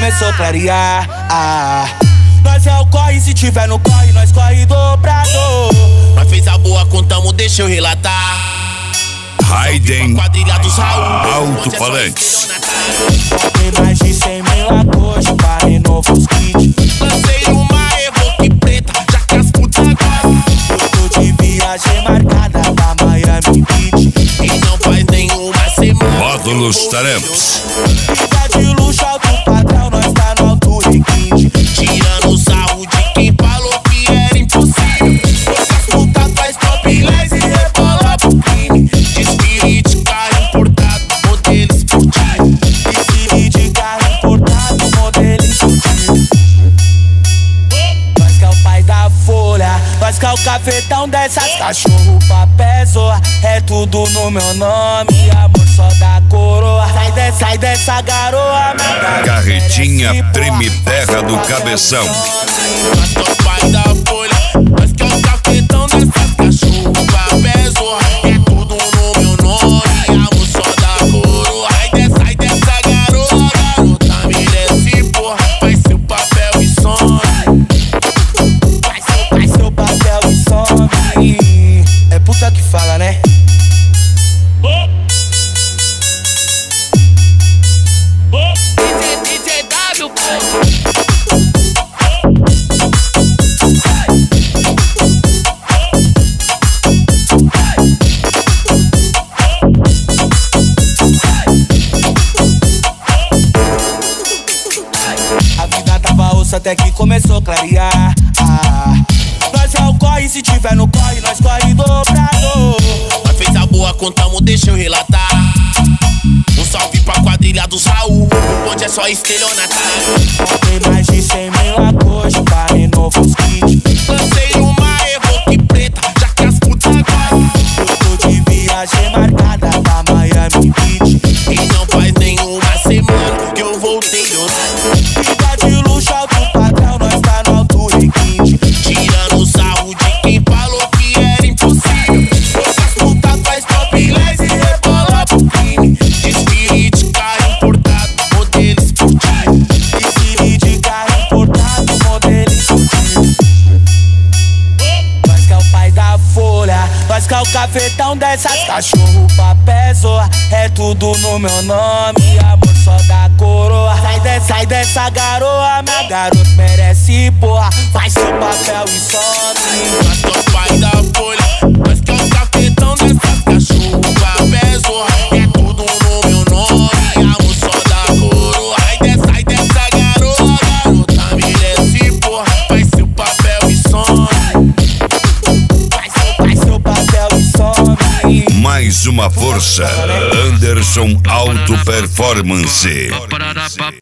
começou a clarear. Nós é o corre, se tiver no corre, nós corre dobrador. Nós fez a boa, contamos, deixa eu relatar. Raiden Quadrilha dos Raul, Alto-Falantes. Tem mais de 100 mil acorde para novos kits. Lancei uma Evoque preta, já que as putas gostam. Eu tô de viagem marcada pra Miami Beach. E não faz nenhuma semana. Módulos Taramps. Vida de luxo, alto padrão, nós tá no alto requinte. Tirando o sarro de quem falou que era impossível. As putas faz topless e rebola pro crime. De Spirit, carro importado, modelo esportivo. De carro importado, modelo esportivo. Nós que é o pai da folha, nós que é o cafetão dessas. Cachorro, papel, zoa, é tudo no meu nome. Amor só da coroa, sai dessa garoa. Carretinha treme terra do cabeção. Nós que é o pai da folha, nós que é o cafetão dessas. Cachorro, papel, zoa, é tudo no meu nome. Amor só da coroa. Sai dessa garoa, garota merece, porra. Faz seu papel e some. Faz seu papel e some. É puta que fala, né? DJ W, A vida tava ossa até que começou a clarear. Nós é o corre, se tiver no corre, nós corre dobrador. nós fez a boa, contamos, deixa eu relatar. Um salve pra quadrilha dos Raul, o bonde é só estelionatário. Tem mais de 100 mil acorde para novos kits. Lancei uma Evoque preta, já que as putas gostam. Eu tô de viagem marcada pra Miami Beach. E não faz nenhuma semana que eu voltei do Vida de luxo, alto padrão, nós tá no alto requinte. tirando o sarro de quem falou que era impossível. As putas faz topless e rebola pro crime. De Spirit, carro importado, modelo esportivo. De carro importado, modelo esportivo. Nós que é o pai da folha, nós que é o cafetão dessas. Cachorro, papel, zoa, é tudo no meu nome. Amor só da coroa, sai dessa garoa. Minha garota merece, porra. Faz seu papel e some. Nós que é o pai da folha, nós que é o cafetão dessas. Cachorro, papel, zorra, é tudo no meu nome. Amor só da coroa. Sai dessa garoa, garota merece, porra. Faz seu papel e some. Faz seu papel e some. Mais uma força. Anderson Alto Performance.